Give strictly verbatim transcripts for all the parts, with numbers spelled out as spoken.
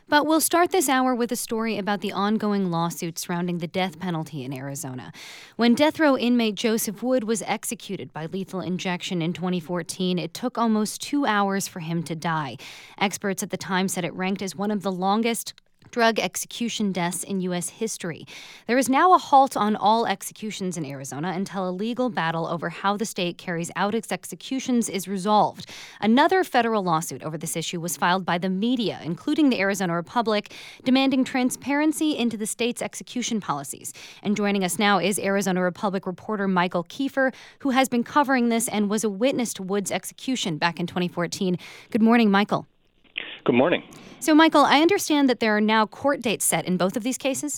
But we'll start this hour with a story about the ongoing lawsuit surrounding the death penalty in Arizona. When death row inmate Joseph Wood was executed by lethal injection in twenty fourteen, it took almost two hours for him to die. Experts at the time said it ranked as one of the longest drug execution deaths in U S history. There is now a halt on all executions in Arizona until a legal battle over how the state carries out its executions is resolved. Another federal lawsuit over this issue was filed by the media, including the Arizona Republic, demanding transparency into the state's execution policies. And joining us now is Arizona Republic reporter Michael Kiefer, who has been covering this and was a witness to Wood's execution back in twenty fourteen. Good morning, Michael. Good morning. So, Michael, I understand that there are now court dates set in both of these cases?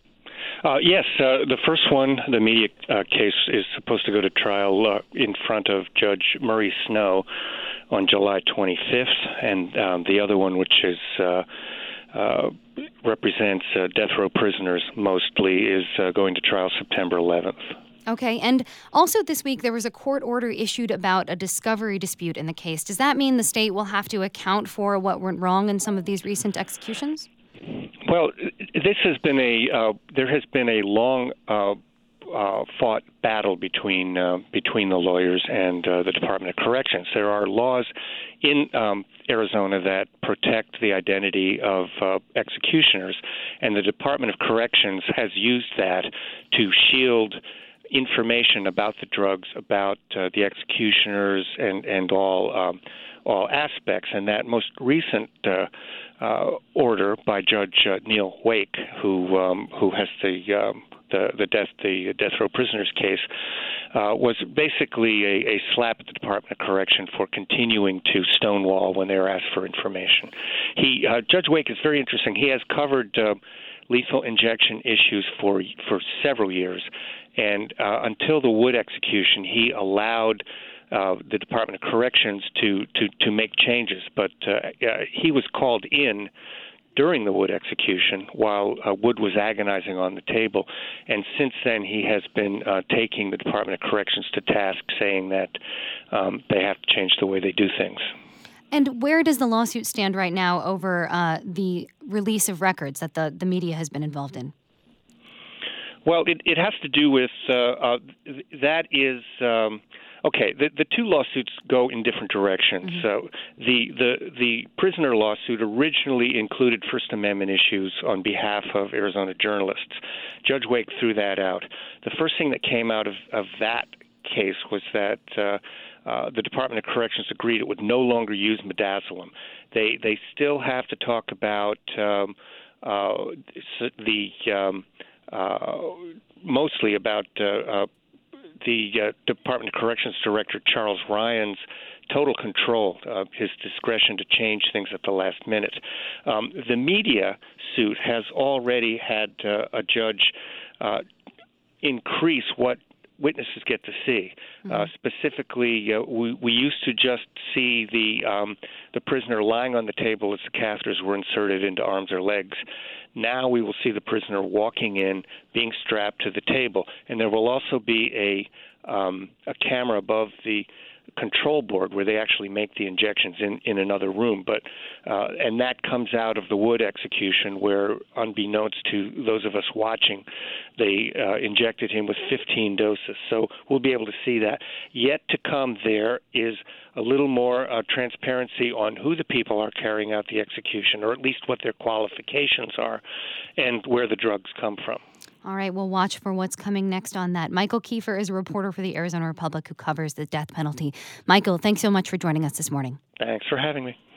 Uh, yes, uh, the first one, the media uh, case, is supposed to go to trial uh, in front of Judge Murray Snow on July twenty-fifth, and um, the other one, which is uh, uh, represents uh, death row prisoners mostly, is uh, going to trial September eleventh. Okay, and also this week there was a court order issued about a discovery dispute in the case. Does that mean the state will have to account for what went wrong in some of these recent executions? Well, this has been a uh, there has been a long uh, uh, fought battle between uh, between the lawyers and uh, the Department of Corrections. There are laws in um, Arizona that protect the identity of uh, executioners, and the Department of Corrections has used that to shield information about the drugs, about uh, the executioners, and and all um, all aspects. And that most recent uh, uh, order by Judge uh, Neil Wake, who um, who has the um, the the death the death row prisoners case, uh, was basically a, a slap at the Department of Correction for continuing to stonewall when they were asked for information. He uh, Judge Wake is very interesting. He has covered Uh, lethal injection issues for for several years, and uh, until the Wood execution, he allowed uh, the Department of Corrections to to, to make changes. But uh, uh, he was called in during the Wood execution while uh, Wood was agonizing on the table, and since then he has been uh, taking the Department of Corrections to task, saying that um, they have to change the way they do things. And where does the lawsuit stand right now over uh, the release of records that the, the media has been involved in? Well, it, it has to do with uh, uh, that is um, okay. The, the two lawsuits go in different directions. Mm-hmm. So the, the the prisoner lawsuit originally included First Amendment issues on behalf of Arizona journalists. Judge Wake threw that out. The first thing that came out of, of that case was that Uh, Uh, the Department of Corrections agreed it would no longer use midazolam. They they still have to talk about um, uh, the um, uh, mostly about uh, uh, the uh, Department of Corrections Director Charles Ryan's total control, uh, his discretion to change things at the last minute. Um, the media suit has already had uh, a judge uh, increase what witnesses get to see. Mm-hmm. Uh, specifically, uh, we, we used to just see the um, the prisoner lying on the table as the catheters were inserted into arms or legs. Now we will see the prisoner walking in, being strapped to the table, and there will also be a um, a camera above the control board where they actually make the injections in, in another room. But uh, and that comes out of the Wood execution, where, unbeknownst to those of us watching, they uh, injected him with fifteen doses. So we'll be able to see that. Yet to come there is a little more uh, transparency on who the people are carrying out the execution, or at least what their qualifications are, and where the drugs come from. All right, we'll watch for what's coming next on that. Michael Kiefer is a reporter for the Arizona Republic who covers the death penalty. Michael, thanks so much for joining us this morning. Thanks for having me.